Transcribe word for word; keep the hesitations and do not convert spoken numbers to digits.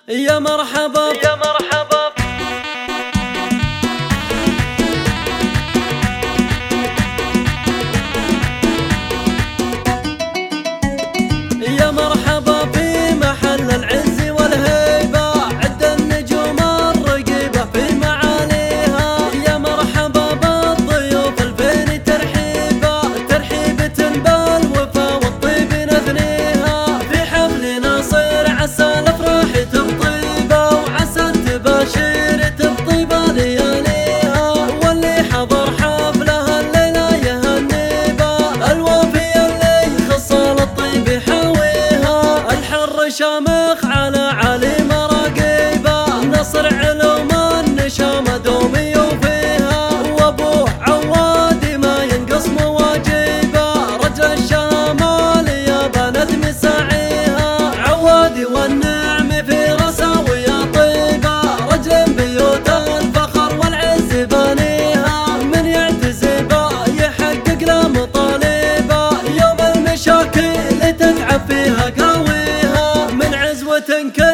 يا مرحبا يا مرحبا يا مرحبا في محل العز والهيبة، عد النجوم الرقيبة في معاليها. يا مرحبا بالضيوف الفين ترحيبا، ترحيبة بالوفا والطيب نثنيها. في حفلنا صير عسى الافراح تبطيبة، وعسى تباشر تبطيبة لياليها. واللي حضر حفلها الليلة يهنيبا، الوافي اللي خصال الطيب يحويها. الحر شامخ على علي مراقيبه، نصر علوم النشامة دوم يوفيها. وابوه عوادي ما ينقص مواجيبه، رجل الشمال يا بنات مساعيها. عوادي والنعم في راسه ويا طيبه، رجل بيوت الفخر والعز بانيها. من يعتزبه يحقق له مطالبه، يوم المشاكل تتعب فيها قاويها. من عزوة